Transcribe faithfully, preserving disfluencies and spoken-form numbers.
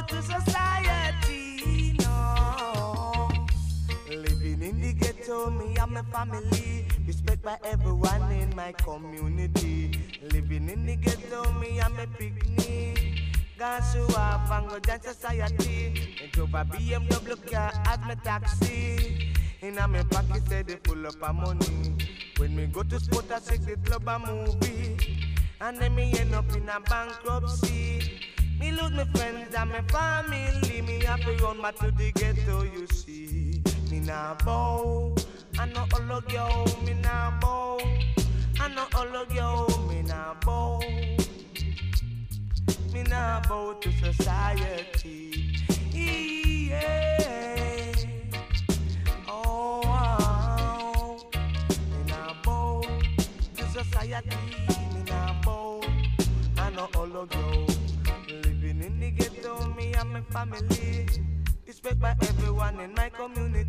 to society, no. Living in the ghetto, me and my family, respect by everyone in my community. Living in the ghetto, me and my picnic. Gone show off and go join society. And drove a B M W car as my taxi. In a my pocket say they full up of money. When me go to sport a sexy club a movie. And then me end up in a bankruptcy. Me lose my friends and my family. Me have to run back to the ghetto, you see. Me nah bow, I know all of you. Me nah bow, I know all of you. Me nah bow. Me nah bow to society. Yeah. Oh, oh. Me nah bow to society. Me nah bow. I know all of you. Living in the ghetto, me and my family. Respect by everyone in my community.